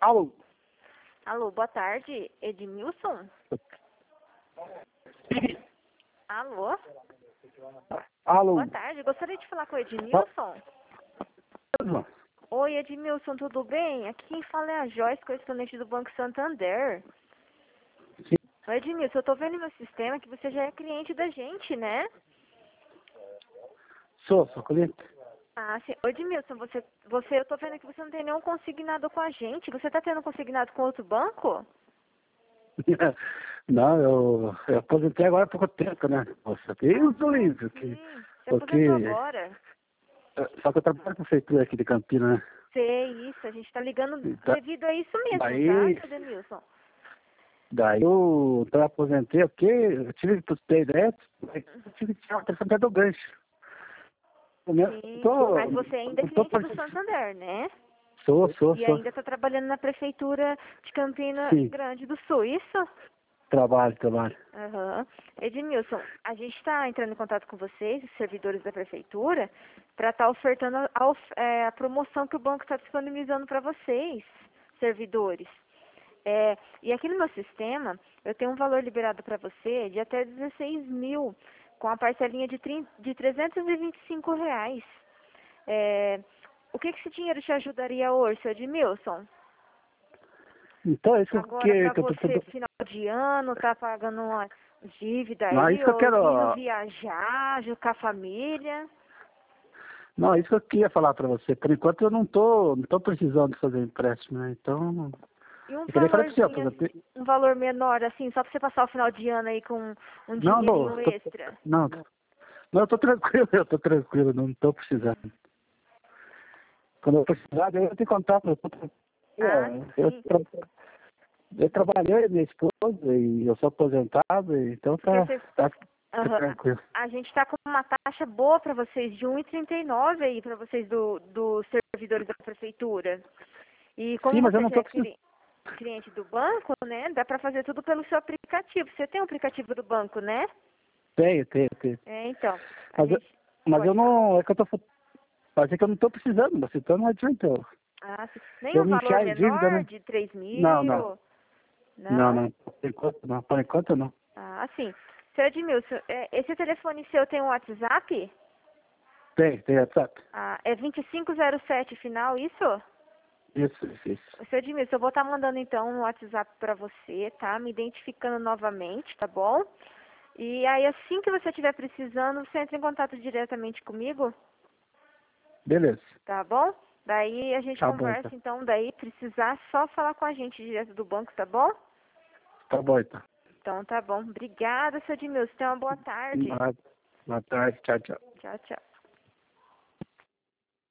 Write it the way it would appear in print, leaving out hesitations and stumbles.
Alô? Alô, boa tarde, Edmilson? Alô? Alô? Boa tarde, gostaria de falar com o Edmilson? Alô? Oi, Edmilson, tudo bem? Aqui quem fala é a Joyce, correspondente do Banco Santander. Sim. Oi, Edmilson, eu tô vendo no meu sistema que você já é cliente da gente, né? Sou cliente. Ah, sim. Oi, Edmilson, eu tô vendo que você não tem nenhum consignado com a gente. Você tá tendo consignado com outro banco? Não, eu aposentei agora há pouco tempo, né? Nossa, Deus do livro. Sim, você Porque, aposentou agora. só que eu trabalho na prefeitura aqui de Campinas, né? Sei, isso, a gente tá ligando Então, devido a isso mesmo, tá, daí, seu Edmilson? daí eu aposentei, porque eu tive que ter ideia, eu tive que tirar uma questão até do gancho. Sim, mas você ainda é Não tô cliente do Santander, né? Sou. E ainda está trabalhando na prefeitura de Campina Sim, Grande do Sul, isso? trabalho. Aham. Edmilson, a gente está entrando em contato com vocês, os servidores da prefeitura, para estar ofertando a promoção que o banco está disponibilizando para vocês, servidores. E aqui no meu sistema, eu tenho um valor liberado para você de até 16 mil, com a parcelinha de R$ 325. O que esse dinheiro te ajudaria hoje, seu Edmilson? Então, é isso Agora, para que eu você, tô... final de ano, tá pagando uma dívida Não, é aí, isso que eu ou indo quero... viajar, com a família. Não, é isso que eu queria falar para você. Por enquanto eu não tô precisando de fazer empréstimo, né? Então, E um eu queria falar para você, valorzinho, um valor menor, assim, só para você passar o final de ano aí com um Não, dinheirinho extra. não, eu tô tranquilo, não tô precisando. Quando eu precisar, eu vou te contar, eu tô tranquilo. Ah, sim. Eu trabalhei, minha esposa, e eu sou aposentado, então Porque tá Aham. tranquilo. A gente está com uma taxa boa para vocês, de 1,39 aí para vocês dos servidores da prefeitura. E como Sim, mas eu você não já tô é precisando. cliente do banco, né, dá para fazer tudo pelo seu aplicativo. Você tem um aplicativo do banco, né? Tenho. Então, a Mas, gente mas eu pode falar. não, mas é que eu não tô precisando, mas então não adianta Ah, sim. Nem eu um me valor enfiar em dívida, menor né? de 3 Não, mil? Não? por enquanto não. Ah, sim. Seu Edmilson, esse telefone seu tem um WhatsApp? Tem WhatsApp. Ah, é 2507 final, isso? Isso. Seu Edmilson, eu vou estar mandando então um WhatsApp para você, tá? Me identificando novamente, tá bom? E aí, assim que você estiver precisando, você entra em contato diretamente comigo, Beleza. tá bom? Daí a gente Tá bom, então. conversa, então, daí precisar só falar com a gente direto do banco, tá bom? Tá bom, então. Então, tá bom. Obrigada, seu Edmilson. Tenha uma boa tarde. Boa tarde. Tchau. Tchau, tchau.